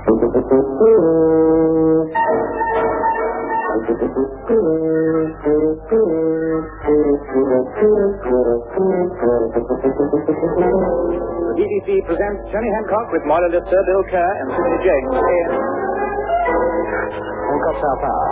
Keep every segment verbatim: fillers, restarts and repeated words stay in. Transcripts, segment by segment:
The B B C presents Johnny Hancock with Moira Lister, Bill Kerr, and Sidney James in Hancock South Hour.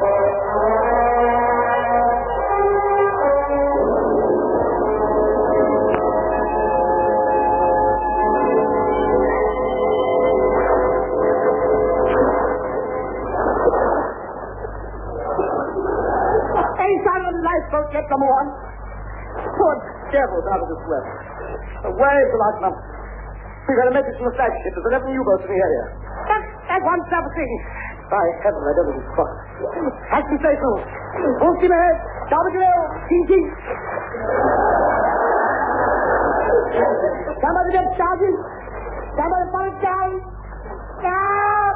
Lifeboat get number one. Poor devils out of the sweat. The waves are like nothing. We've got a message from the flagship. There's eleven U-boats in the area. That, that one sabotaging. By heaven, I don't know this fuck. Action signals. Full steam ahead. W L. T G. Stand by the deck, Sergeant. Stand by the front down. Stop.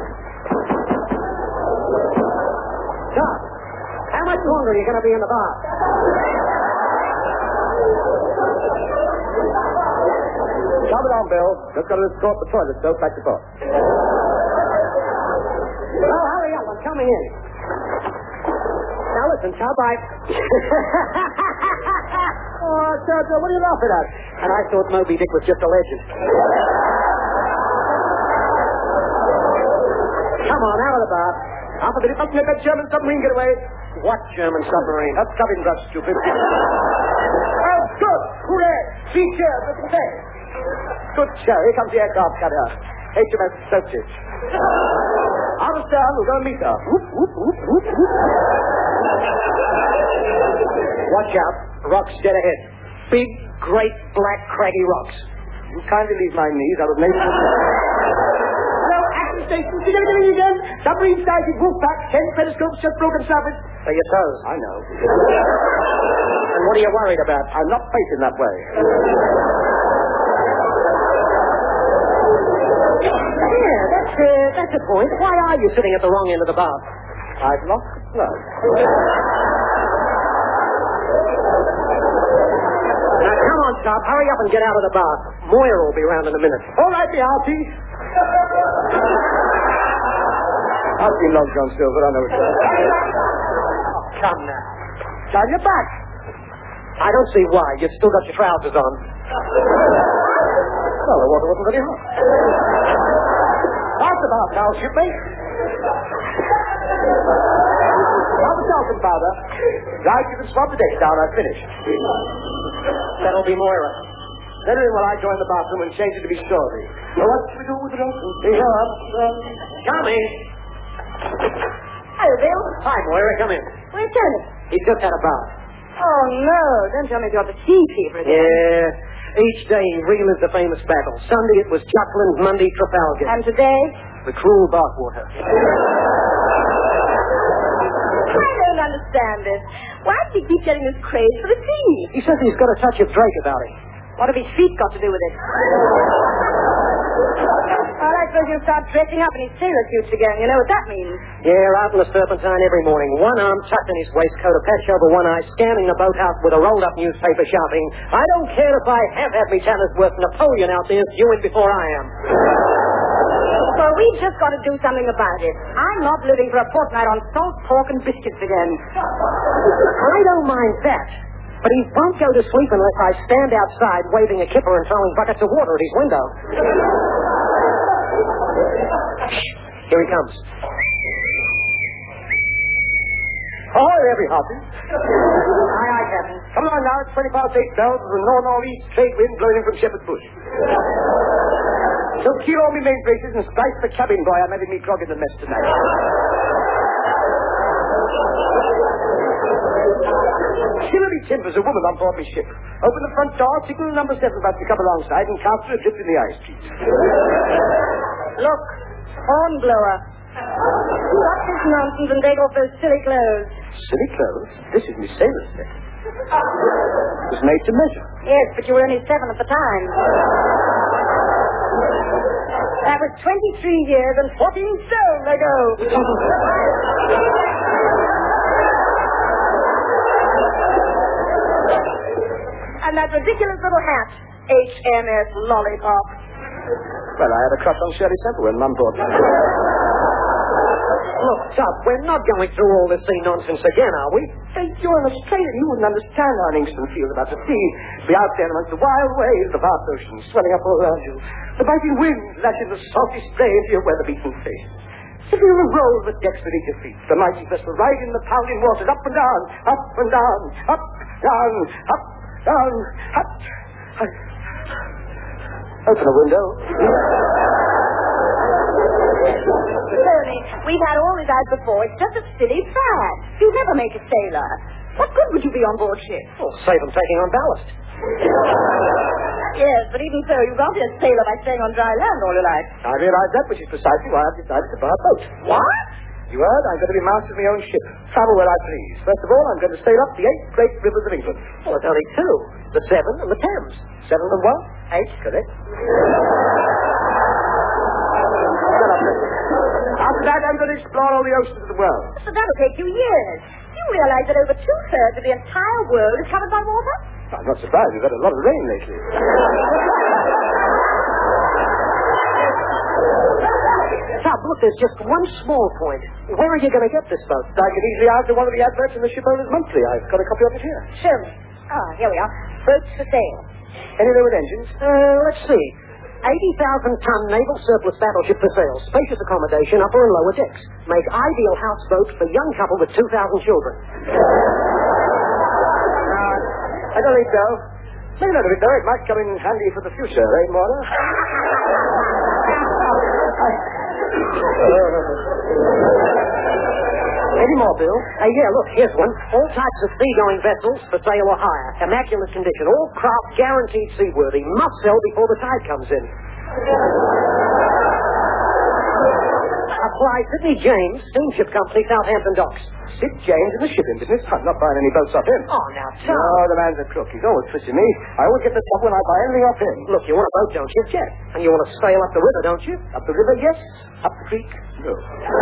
Stop. How much longer are you going to be in the bar? Calm it down, Bill. Just got to escort the toilet soap back to port. Oh, hurry up. I'm coming in. Now listen, chub, I... oh, Sergio, what are you laughing at? And I thought Moby Dick was just a legend. Come on, out of the bar. Half a minute, up let that German submarine get away. What German submarine? That's Stubbing Brush, stupid. Oh, good. Hooray. Three cheers. Listen to that. Good show. Here comes the aircraft cutter. H M S Subject. Out of stern, we'll go and meet her. Whoop, whoop, whoop, whoop, whoop. Watch out. Rocks dead ahead. Big, great, black, craggy rocks. You kindly leave my knees. I was made to... Station. See anything again? Submarine sighted, Wolfpack, ten periscopes, just broken surface. So your toes. I know. And what are you worried about? I'm not facing that way. Yeah, that's, uh, that's the point. Why are you sitting at the wrong end of the bar? I've lost the plug. Now, come on, Sharp. Hurry up and get out of the bar. Moira will be round in a minute. All right, the Artie. I've seen Long John Silver, I know it's right. Oh, come now. Down your back. I don't see why. You've still got your trousers on. Well, the water wasn't very hot. Pass the bath now, shipmate. Now the salt and powder. Right, you can swab the decks down. I've finished. That'll be Moira. Then while I join the bathroom and change it to be Shorty. Well, what should we do with the rest? Here up. Coming. Hello, Bill. Hi, Moira. Come in. Where's Tony? He's just had a bath. Oh, no. Don't tell me you got the sea fever again. Yeah. Each day he relives the famous battle. Sunday it was Jutland, Monday Trafalgar. And today? The cruel bathwater. I don't understand this. Why does he keep getting this craze for the sea? He says he's got a touch of Drake about him. What have his feet got to do with it? Well, I suppose you'll start dressing up in his sailor suits again. You know what that means? Yeah, out in the Serpentine every morning. One arm tucked in his waistcoat, a patch over one eye, scanning the boathouse with a rolled-up newspaper, shouting, I don't care if I have had me Tannersworth Napoleon out there viewing before I am. Well, we've just got to do something about it. I'm not living for a fortnight on salt pork and biscuits again. I don't mind that. But he won't go to sleep unless I stand outside waving a kipper and throwing buckets of water at his window. Here he comes. Ahoy, every hobby. Aye, aye, Captain. Come on now, it's twenty past eight bells with a north-northeast trade wind blowing in from Shepherd's Bush. So keel all me main braces and splice the cabin boy I'm having me grog in the mess tonight. Hillary Timbers, a woman on board my ship. Open the front door, signal number seven about to come alongside, and cast her adrift in the ice street. Look, hornblower. What's this nonsense and take off those silly clothes? Silly clothes? This is Miss Sailor's set. It was made to measure. Yes, but you were only seven at the time. That was twenty-three years and fourteen stone ago. And that ridiculous little hat, H M S Lollipop. Well, I had a crush on Shirley Temple when Mum brought me. Look, Tub, we're not going through all this sea nonsense again, are we? Hey, you're an Australian. You wouldn't understand how an Englishman feels about the sea. Be out there amongst the wild waves of vast ocean swelling up all around you. The biting wind lashing the salty spray into your weather-beaten face. Sitting on a roll with decks beneath your feet. The mighty vessel riding the pounding waters up and down, up and down, up, down, up, down, up. I... Open a window. Tony, we've had all this out before. It's just a silly fad. You'd never make a sailor. What good would you be on board ship? Well, save them taking on ballast. Yes, but even so, you can't be a sailor by staying on dry land all your life. I realize that, which is precisely why I've decided to buy a boat. What? You heard? I'm going to be master of my own ship. Travel where I please. First of all, I'm going to sail up the eight great rivers of England. Well, it's only two. The Severn and the Thames. Seven and one? Eight. Correct. After that, I'm going to explore all the oceans of the world. So that'll take you years. Do you realize that over two-thirds of the entire world is covered by water? I'm not surprised. We've had a lot of rain lately. Tub, look, there's just one small point. Where are you going to get this boat? I can easily answer one of the adverts in the Shipowners Monthly. I've got a copy of it here. Show me. Ah, here we are. Boats for sale. Anywhere with engines? Uh, let's see. eighty thousand ton naval surplus battleship for sale. Spacious accommodation, upper and lower decks. Make ideal houseboat for young couple with two thousand children. I don't think so. Maybe not a bit, though. It might come in handy for the future, eh, Mona? Any more, Bill? Uh, yeah, look, here's one. All types of sea-going vessels for sale or hire. Immaculate condition. All craft guaranteed seaworthy. Must sell before the tide comes in. Apply Sidney James, Steamship Company, Southampton Docks. Sid James in the shipping business? I'm not buying any boats off him. Oh, now, Tom. No, the man's a crook. He's always twisting me. I always get the stuff when I buy anything off him. Look, you want a boat, don't you? Yes. And you want to sail up the river, don't you? Up the river, yes. Up the creek, no.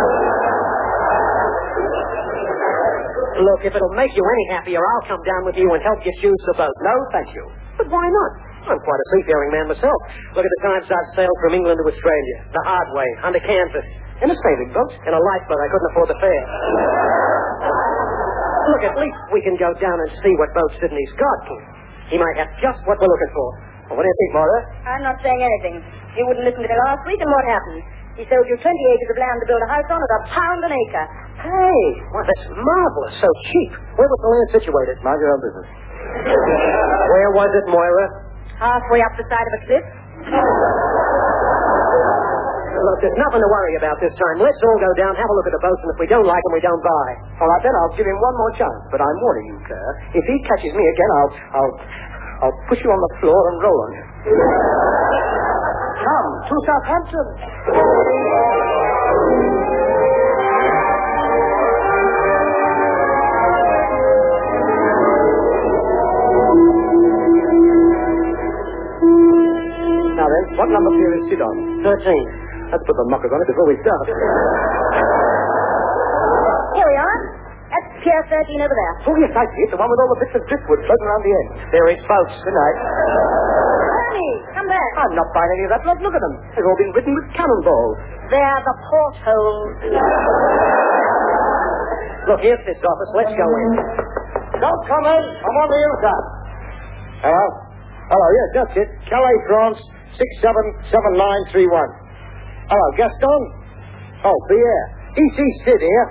Look, if it'll make you any happier, I'll come down with you and help you choose the boat. No, thank you. But why not? I'm quite a seafaring man myself. Look at the times I've sailed from England to Australia. The hard way, under canvas. In a sailing boat? In a lifeboat. I couldn't afford the fare. Look, at least we can go down and see what boat Sydney's got. He might have just what we're looking for. Well, what do you think, Mara? I'm not saying anything. You wouldn't listen to me last week, and what happened? He sold you twenty acres of land to build a house on at a pound an acre. Hey, well, that's marvelous. So cheap. Where was the land situated? Mind your own business. Where was it, Moira? Halfway up the side of a cliff. Look, there's nothing to worry about this time. Let's all go down, have a look at the boats, and if we don't like them, we don't buy. All right, then, I'll give him one more chance. But I'm warning you, Claire. If he catches me again, I'll... I'll... I'll push you on the floor and roll on you. Come to Southampton. Now then, what number pier is Sid on? Thirteen. Let's put the knockers on it before we start. Here we are. That's Pier thirteen over there. Oh, yes, I see it. The one with all the bits of driftwood floating around the end. There is boats. Good night. Ernie, come back. I'm not buying any of that. Look, look at them. They've all been written with cannonballs. They're the portholes. Look, here's this office. Let's go in. Don't come in. I'm on the inside. Hello? Hello, yes, that's it. Calais, France, six seven seven nine three one. Hello, Gaston? Oh, Pierre. E C Sid here.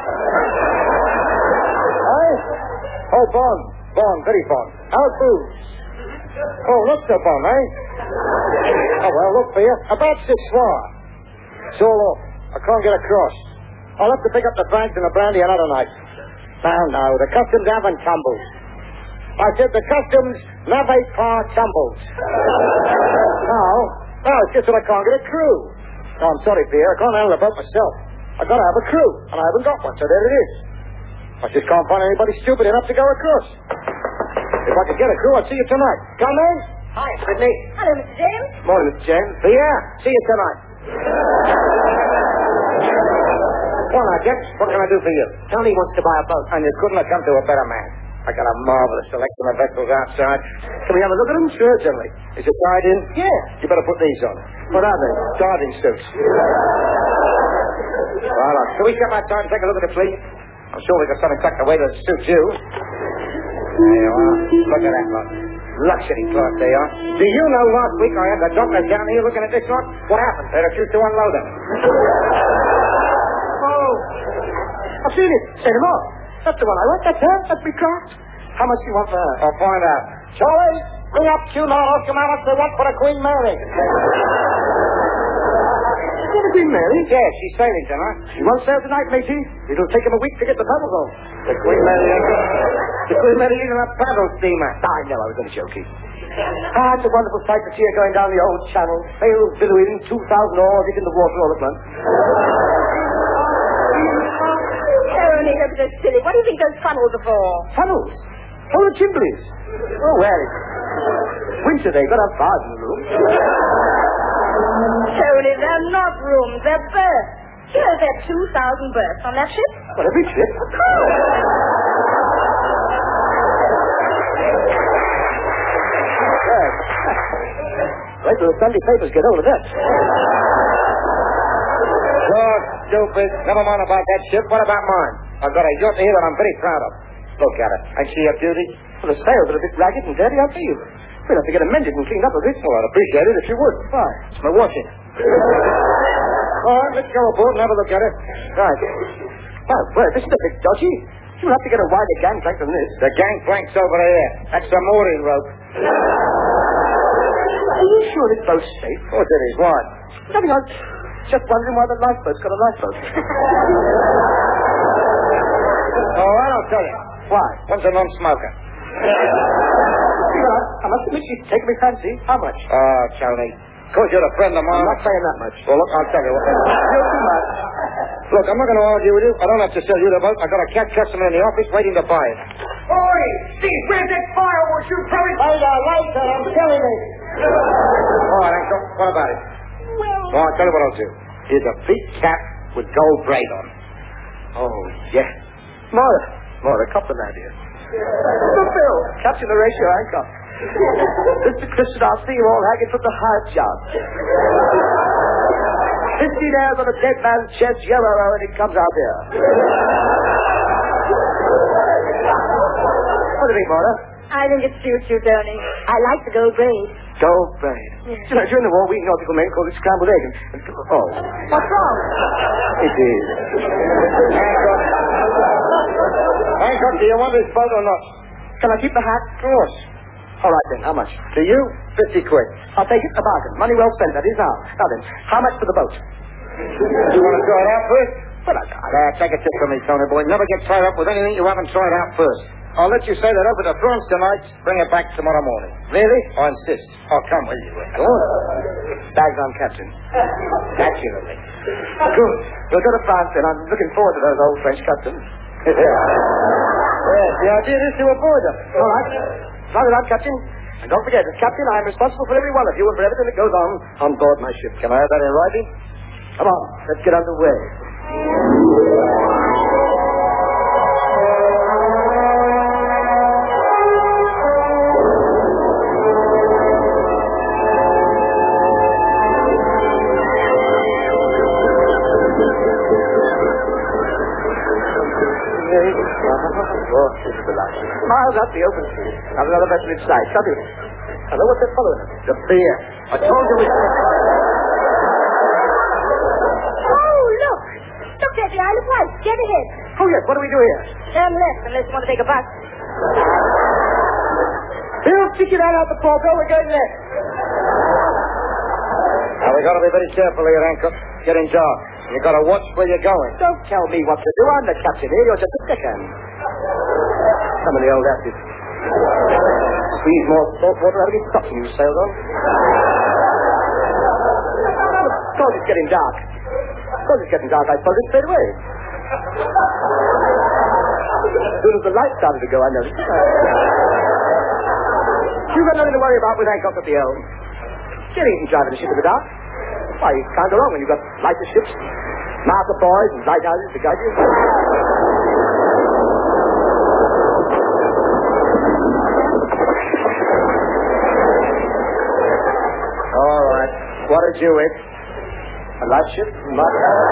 Hey? Oh, Bond. Bond, very Bond. How booze? Oh, not so Bond, eh? Oh, well, look, Pierre. About six four. It's all off. I can't get across. I'll have to pick up the bags and the brandy another night. Now, now, the customs haven't tumbled. I said the customs navigate par tumbles. Now, well, it's just that I can't get a crew. No, I'm sorry, Pierre. I can't handle the boat myself. I've got to have a crew, and I haven't got one, so there it is. I just can't find anybody stupid enough to go across. If I could get a crew, I'd see you tonight. Come in. Hi, Sydney. Hello, Mister James. Morning, Mister James. Pierre, see you tonight. Well, now, Jack, what can I do for you? Tony wants to buy a boat. And you couldn't have come to a better man. I got a marvelous selection of vessels outside. Can we have a look at them? Sure, generally. Is it tied in? Yeah. You better put these on. What are they? Diving suits. Well, look, can we step outside and take a look at the fleet? I'm sure we got something tucked away that suits you. There you are. Look at that lot. Luxury class they are. Do you know last week I had the doctor down here looking at this lot? What happened? They refused to unload them. Oh. I've seen it. Say them off. That's the one I want. That's her. That's me craft. How much do you want for her? I'll find out. Charlie, bring up Q now. Ask them how much they want for the Queen Mary. Is that a Queen Mary? Yeah, she's sailing tonight. She won't sail tonight, matey. It'll take him a week to get the paddles on. The Queen Mary ain't The Queen Mary isn't a paddle steamer. I know, I was only joking. Ah, it's a wonderful sight to see her going down the old channel. Sails billowing, two thousand oars in the water all at once. Tony, look at this silly. What do you think those funnels are for? Funnels? Oh, the chimneys. Oh, well, it's winter. They've got to have fires in the room. Tony, they're not rooms. They're berths. You know there are two thousand berths on that ship? Well, every ship. Of course. Yes. Wait till the Sunday papers get hold of that. Oh, stupid. Never mind about that ship. What about mine? I've got a yacht here that I'm very proud of. Look at it. I see your beauty. Well, the sails are a bit ragged and dirty, I'll tell you. We'll have to get them mended and cleaned up a bit. Well, I'd appreciate it if you would. Why? It's my washing. All right, let's go aboard and have a look at it. Right. Well, well, this is a bit dodgy. You'll have to get a wider gangplank than this. The gangplank's over there. That's the mooring rope. Are you sure this boat's safe? Of course it is. Why? Nothing. I was just wondering why the lifeboat's got a lifeboat. Oh, I don't tell you. Why? One's a non-smoker. Well, I must admit she's taken me fancy. How much? Oh, Tony. Because you're a friend of mine. I'm not saying that much. Well, look, I'll tell you what. You're too much. Look, I'm not going to argue with you. I don't have to sell you the boat. I've got a cat customer in the office waiting to buy it. Oi! Steve, where's that firewood you throw it? I got lights and I'm telling you. All right, Uncle. What about it? Well... Well, I'll tell you what I'll do. Here's a big cap with gold braid on. Oh, yes. Mora. Mora, cop the man here. Look, Bill. Captain Horatio Hancock. Mister Christian, I'll see you all hanging from the high job. Fifteen hairs on a dead man's chest, yellow, and it comes out here. What do you think, Mora? I think it suits you, Tony. I like the gold braid. Gold braid. Yes. You know, during the war, we nautical men called it scrambled egg. And, and, oh. What's wrong? It is. Hancock. Hancock, do you want this boat or not? Can I keep the hat? Of course. All right, then. How much? To you, fifty quid. I'll take it. A bargain. Money well spent, that is now. Now then, how much for the boat? You want to try it out first? Well, I, I, Uh, take a tip from me, Tony boy. Never get tied up with anything you haven't tried out first. I'll let you say that over to France tonight. Bring it back tomorrow morning. Really? I insist. I'll come with you. Go on. Bags on, Captain. Naturally. Good. We'll go to France, then. I'm looking forward to those old French customs. Yes, the idea is to avoid them. All right. Try it out, Captain. And don't forget, as Captain, I am responsible for every one of you and for everything that goes on on board my ship. Can I have that in writing? Come on, let's get underway. Oh, this is the last. Miles up the open sea. Not another vessel in sight. Stop it. Hello, what's that following us? The beer. I told you we... Oh, look. Look, there's the Isle of Wight. Get ahead. Oh, yes, what do we do here? Turn left unless you want to take a bus. Bill, stick your hand out the port. Go, we're going left. Now, we got to be very careful here, Hancock. Getting dark. You got to watch where you're going. Don't tell me what to do. I'm the captain here. You're just a deckhand. Some of the old asses. Squeeze more salt water out of his socks you sailed on. Of course it's getting dark. Of course it's getting dark. I suppose it's straight away. As soon as the light started to go, I noticed. You've got nothing to worry about with Hancock at the helm. She ain't driving a ship in the dark. Why, you can't go wrong when you've got lighter ships, marker buoys, and lighthouses to guide you. All right. What did you eat? A light ship? Not...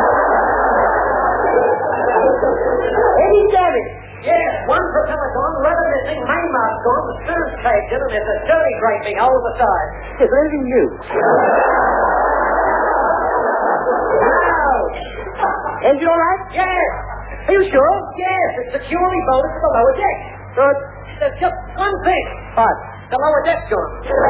Eddie Davy. Yes, one propeller gone, rudder missing, mainmast gone, the screws caved in, and there's a dirty great big hole at the side. Is there anything new? Engine all right? Yes. Are you sure? Yes, it's securely bolted to the lower deck. Good. There's just one thing. What? The lower deck's gone.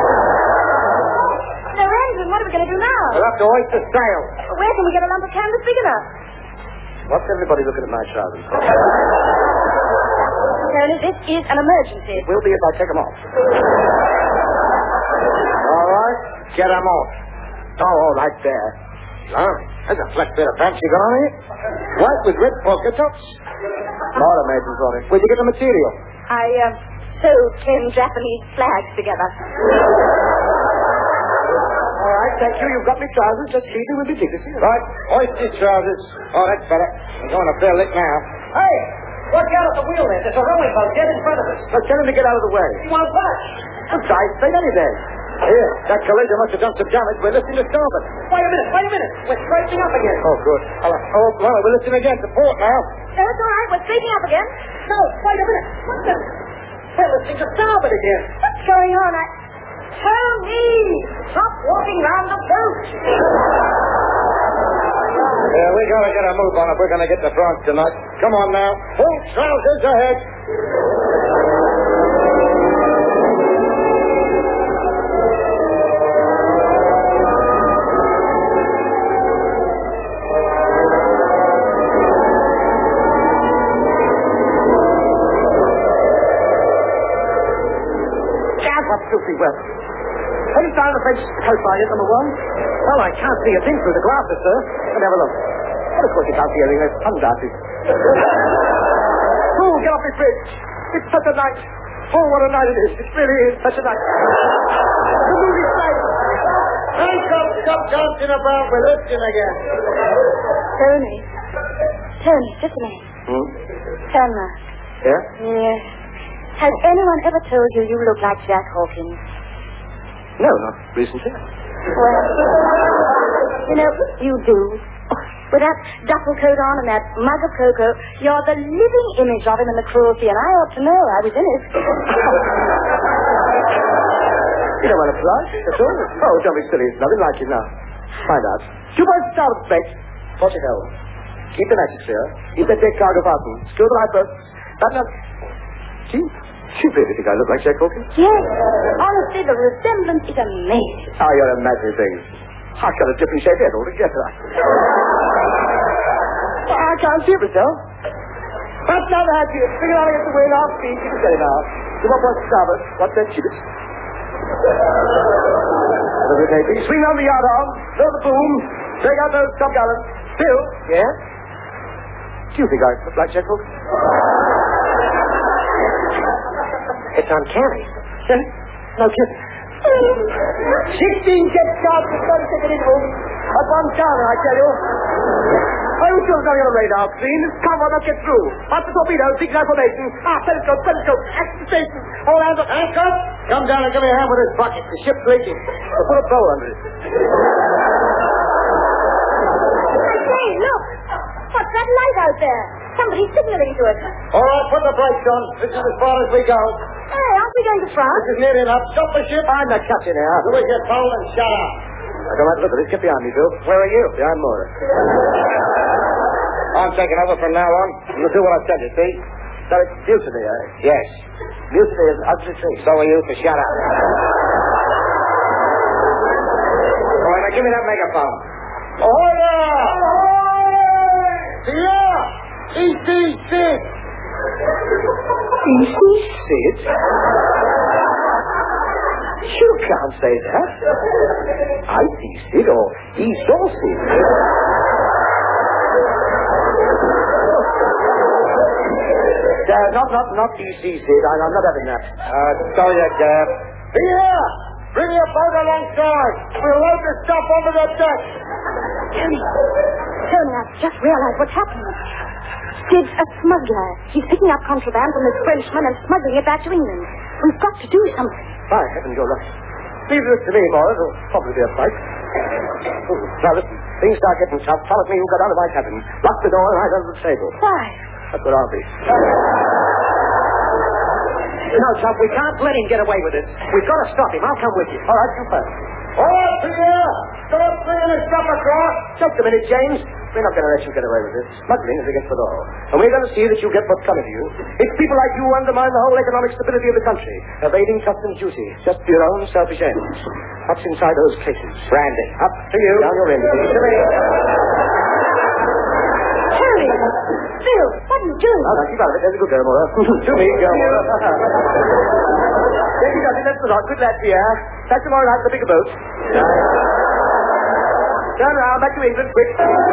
No engine. What are we going to do now? We'll have to hoist the sail. Where can we get a lump of canvas big enough? What's everybody looking at my trousers for? Tony, this is an emergency. Will be if I take them off. All right. Get them off. Oh, all right there. Oh, there's a fleck bit of pants you got on here. White with red polka dots. Laura made them for me. Where'd you get the material? I uh, sewed ten Japanese flags together. All right, thank you. You've got me trousers. Just keep them with me dignity. Right. Hoist your trousers. Oh, that's better. I'm going to fill it now. Hey, watch out at the wheel there. There's a rowing boat dead in front of us. Let's tell him to get out of the way. You want to watch? I'm sorry. Say anything. Here, that collision must have done some damage. We're lifting to starboard. Wait a minute, wait a minute. We're straightening up again. Oh, good. Oh, oh well, we're lifting again to port now. No, it's all right. We're straightening up again. No, wait a minute. What the? We're lifting to starboard again. What's going on? I... Tony! Stop walking round the boat. Yeah, we gotta get a move on if we're gonna get to France tonight. Come on now. Full trousers ahead. Filthy weather. Heading down the French coastline at number one. Well, I can't see a thing through the glasses, sir. But have a look. Well, of course you can't see anything. There's sunglasses. Oh, get off this bridge. It's such a night. Oh, what a night it is. It really is such a night. The movie night. Hey, stop, stop dancing about. We're lifting again. Tony. Tony, just a minute. Hmm? Turn round. Yeah? Yes. Has anyone ever told you you look like Jack Hawkins? No, not recently. Well, you know, you do. With that duffel coat on and that mug of cocoa, you're the living image of him in the cruelty, and I ought to know. I was in it. You don't want to flush at all? Oh, don't be silly. It's nothing like it now. Find out. Two points down with space. Forty hell. Keep the matches clear. Keep that deck cargo fastened. Screw the lifeboats. Button up. See? You really think I look like Jack Hawkins? Yes. Honestly, the resemblance is amazing. Oh, you're imagining things. I've got a different shaped head altogether. I can't see myself. That's not the hat here. Bring it on against the wind, off speed. You can set it now. Come up on starboard. What's that, cheapest? Swing on the yard arm. Throw the boom. Take out those top gallants. Bill. Yeah? Do you think I look like Jack Hawkins? It's uncanny. No kidding. Sixteen jet cars for thirty-second interval. Up one counter, I tell you. I was still going on the radar screen. Come on, let's get through. Pop the torpedo, signal formation. Ah, telescope, telescope, action station. All hands up. Anchor. Come down and give me a hand with this bucket. The ship's leaking. We'll put a bow under it. Hey, look. What's that light out there? Somebody's signaling to us. All right, put the brakes on. This is as far as we go. Hey, aren't we going to France? This is near enough. Stop the ship. I'm the captain here. Do as you're told and shut up. I don't like to look at this. Get behind me, Bill. Where are you? Behind Moira. I'm taking over from now on. You'll do what I tell you, see? So it's mutiny, eh? Yes. Mutiny is an ugly thing. So are you, so shut up. All right, now give me that megaphone. Ahoy there! Ahoy! Yeah! E C Sid! E C Sid? You can't say that. I see Sid or he saw Sid. Uh, not, not, not E C Sid. I, I'm not having that. Uh, so you, Gab. Here! Bring your boat alongside. We'll load the stuff onto the deck. Tony. Tony, I've just realized what's happening. Sid's a smuggler. He's picking up contraband from this Frenchman and smuggling it back to England. We've got to do something. By heaven, you're right. Leave this to me, Morris. It'll probably be a fight. Now, listen. Things start getting tough. Promise me you'll go down to my cabin. Lock the door and hide under the table. Why? That's what I'll be. No, Chump, we can't let him get away with it. We've got to stop him. I'll come with you. All right, you first. All right, Pierre. Stop bringing this stuff across. Just a minute, James. We're not going to let you get away with this. Smuggling is against the law. And we're going to see that you get what's coming to you. It's people like you who undermine the whole economic stability of the country, evading customs duty, just for your own selfish ends. What's inside those cases? Brandy. Up to you. Down your end. Terry! Phil, what are you doing? Oh, now, keep out of it. There's a good girl, Mora. To me, girl, Mora. There you go. That's the lot. Good lad, Pierre. Catch them all out in the bigger boat. Turn around. Back to England, quick.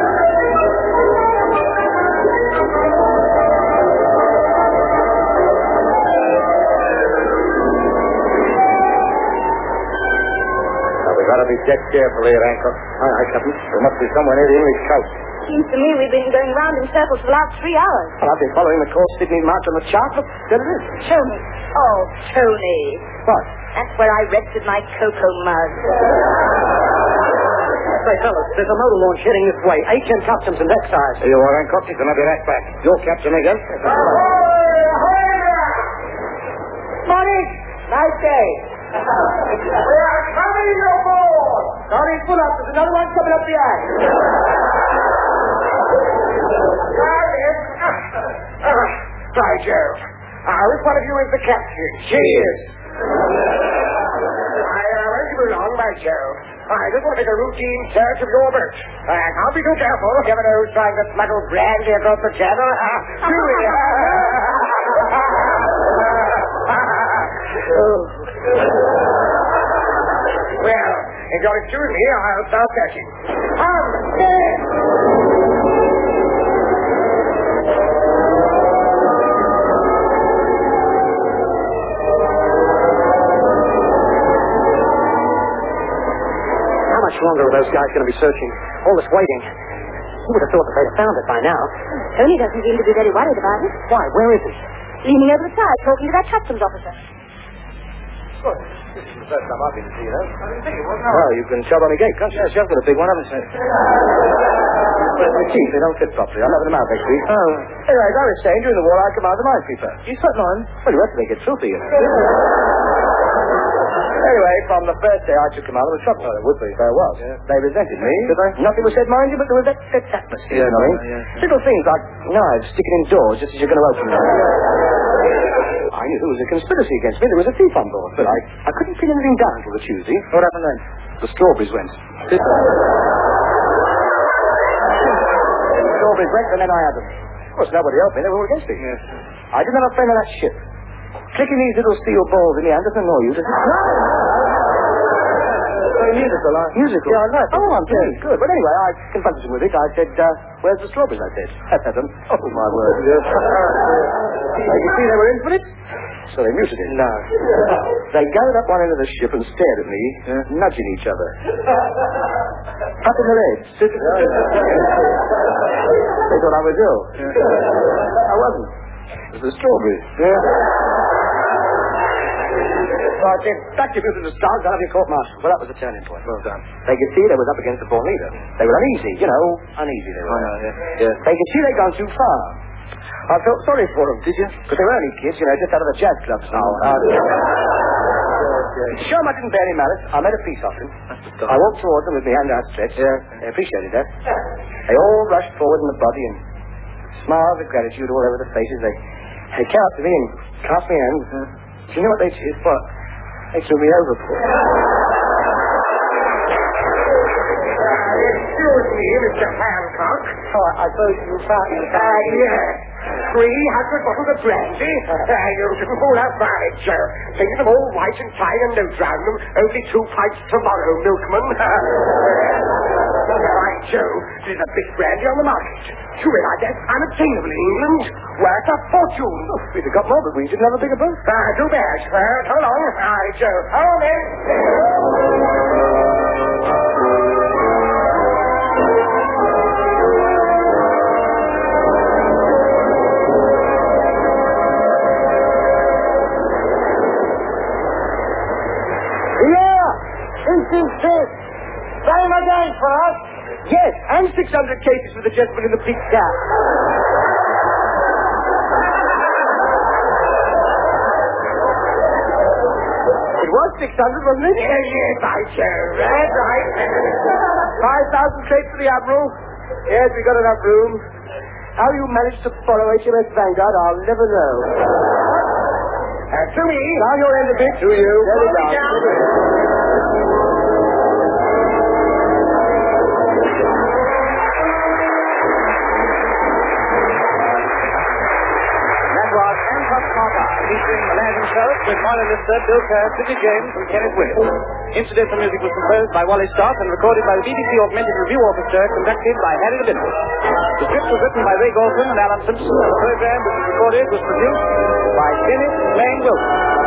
We've got to be dead careful here, Hancock. Aye, aye, Captain. There must be somewhere near the English coast. Seems to me we've been going round in circles for the last three hours. Well, I've been following the course Sydney march on the chart. Look, there it is. Show me. Oh, Tony. What? That's where I rested my cocoa mug. Say, fellas, there's a motor launch heading this way. H M Customs and Excise. Here you are, Hancock. You can have your act back. You're Captain again. Morning. Nice day. We are coming aboard. Sorry, pull up. There's another one coming up the aisle. By Jove. Uh, which one of you is the captain? She is. I uh, won't be long, by Jove. I just want to make a routine search of your berth. And I'll be too careful. You never know who's trying to smuggle brandy across the channel. Uh, do we? Well, if you'll excuse me, I'll start searching. Um, How much longer are those guys going to be searching? All this waiting. Who would have thought that they'd have found it by now? Tony doesn't seem to be very worried about it. Why? Where is he? Leaning over the side, talking to that customs officer. Good. This is the first time I've been to see you, though. I didn't think it was. Well, you can shove on the gate, can't you? Yes, you've got a big one, haven't you? But the teeth, they don't fit properly. I'll have them out next week. Oh. Anyway, as I was saying, during the war, I commanded the minesweeper. You slept on? Well, you have to make it filthy, you know. Anyway, from the first day I took command of the shop, well, it would be, there was. Yeah. They resented me. Did they? Nothing was said, mind you, but there was that, that atmosphere, you know. Yeah. Little things like knives sticking indoors just as you're going to open them. I knew there was a conspiracy against me. There was a thief on board, but I, I couldn't pin anything down until the Tuesday. What happened then? The strawberries went. The strawberries went, and then I had them. Of course, nobody helped me. They were all against me. Yes. I didn't have a friend on that ship. Clicking these little steel balls in your hand doesn't annoy you, does it? No! Very musical, huh? Musical? Yeah, I know. Oh, I'm very good. But anyway, I confronted him with it. I said, uh, where's the strawberries, I said. I had them. Oh, my word. Yes. uh, you see, they were infinite. So they muted it. No. They gathered up one end of the ship and stared at me, yeah. nudging each other. Up in the legs. They thought I was ill. Yeah. I wasn't. It was the strawberries. Yeah. So I said, back to you to the stars, I'll have your court-martial. Well, that was the turning point. Well done. They could see they was up against the born leader. They were uneasy, you know, uneasy they were. Oh, yeah, yeah. Yeah. They could see they'd gone too far. I felt sorry for them, did you? Because they were only kids, you know, just out of the jazz club. Oh, uh, yeah. Show them I didn't bear any malice. I made a peace offering. I walked towards them with my hand outstretched. Yeah. They appreciated that. They all rushed forward in the body and smiles of gratitude all over their faces. They, they came up to me and clasped my hand. Uh, do you know what they did? What? They threw me overboard. Excuse me, Mister Hancock. Oh, I, I suppose you found me. Uh, yes. Three hundred bottles of brandy. Uh, you shouldn't fall out by it, sir. Taking them all white and fine and no drown them. Only two pints tomorrow, milkman. Right, Joe. There's a big brandy on the market. You realize that's unattainable in England. Worth a fortune. Oh, we'd have got more, but we didn't have a bigger boat. Uh, too bad, sir. Come along. Right, Joe. Home in. This is this. Same again, hundred cases for the gentleman in the peaked cap. It was six hundred, wasn't it? Yes, yes, I shall. That's right. Five thousand crates for the Admiral. Yes, we got enough room. How you managed to follow H M S Vanguard, I'll never know. Uh, to me. Down your end a bit. To you. There we go. That was Hancock Papa, featuring the man himself with Marlon Lister, Bill Kerr, Sidney James, and Kenneth Willis. Incidental music was composed by Wally Stott and recorded by the B B C Augmented Review Orchestra, conducted by Harry Levin. The script was written by Ray Galton and Alan Simpson, and the program, which was recorded, was produced by Dennis Lane Wilson.